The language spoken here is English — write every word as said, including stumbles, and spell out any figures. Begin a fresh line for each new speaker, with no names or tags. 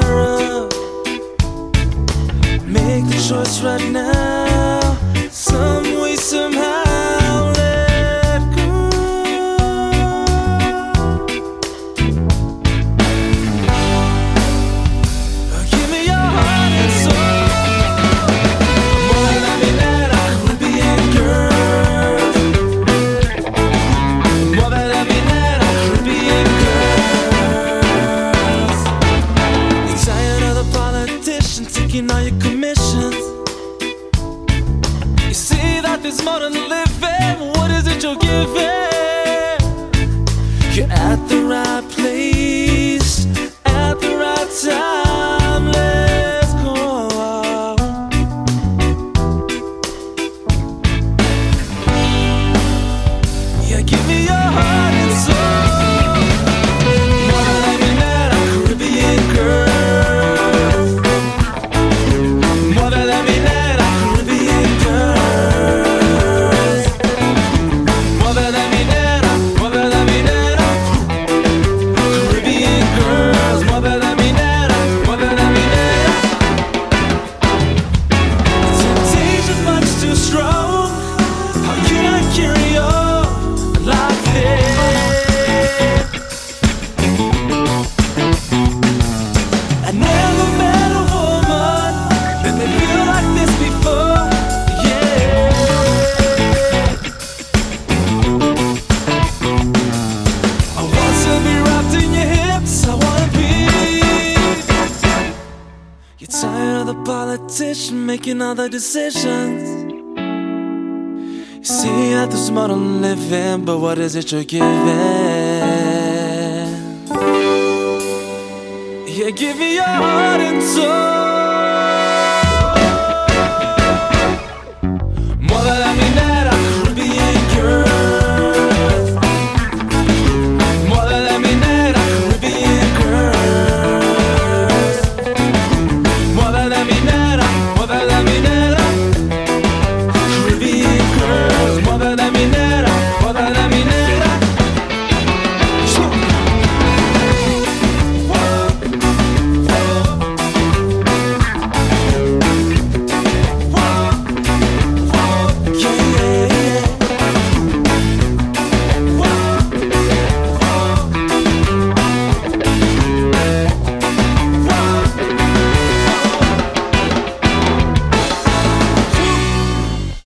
care of. Make the choice right now, some way, somehow, let go. Give me your heart and soul. Muévela mi nena, Caribbean girl. Muévela mi nena, Caribbean girls. You're tired of the politicians taking all your commissions. You see that there's more than living. What is it you're giving? You're at the right place, at the right time. Let's go. Yeah, give me your heart and soul. Muévela mi nena, Caribbean girl. Muévela mi nena, Caribbean girls. Muévela mi nena, muévela mi nena, Caribbean girls. Muévela mi nena, muévela mi nena. Temptation's much too strong. How can I carry on like this? I never met a woman that made me feel like this before. Yeah. I want to be wrapped in your hips. I wanna be. You're tired of the politician making all the decisions. You see that there's more to living, but what is it you're giving? Yeah, give me your heart and soul.